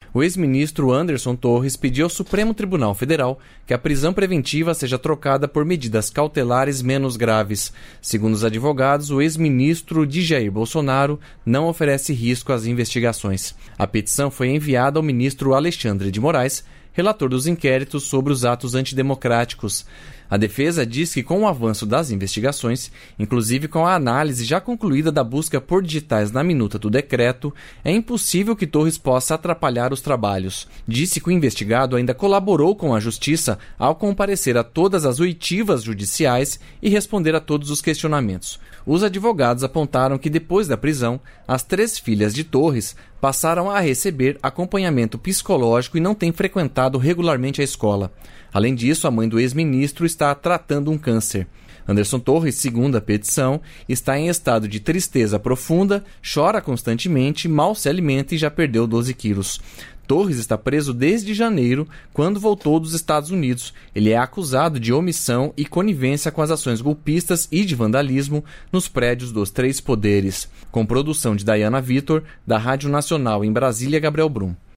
O ex-ministro Anderson Torres pediu ao Supremo Tribunal Federal que a prisão preventiva seja trocada por medidas cautelares menos graves. Segundo os advogados, o ex-ministro de Jair Bolsonaro não oferece risco às investigações. A petição foi enviada ao ministro Alexandre de Moraes, relator dos inquéritos sobre os atos antidemocráticos. A defesa diz que com o avanço das investigações, inclusive com a análise já concluída da busca por digitais na minuta do decreto, é impossível que Torres possa atrapalhar os trabalhos. Disse que o investigado ainda colaborou com a Justiça ao comparecer a todas as oitivas judiciais e responder a todos os questionamentos. Os advogados apontaram que depois da prisão, as 3 filhas de Torres passaram a receber acompanhamento psicológico e não têm frequentado regularmente a escola. Além disso, a mãe do ex-ministro está tratando um câncer. Anderson Torres, segundo a petição, está em estado de tristeza profunda, chora constantemente, mal se alimenta e já perdeu 12 quilos. Torres está preso desde janeiro, quando voltou dos Estados Unidos. Ele é acusado de omissão e conivência com as ações golpistas e de vandalismo nos prédios dos 3 poderes. Com produção de Dayana Vitor, da Rádio Nacional em Brasília, Gabriel Brum.